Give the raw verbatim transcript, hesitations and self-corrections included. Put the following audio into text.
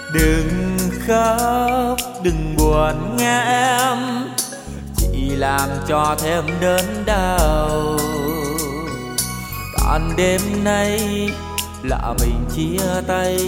Đừng khóc, đừng buồn nghe em, chỉ làm cho thêm đớn đau. Còn đêm nay là mình chia tay.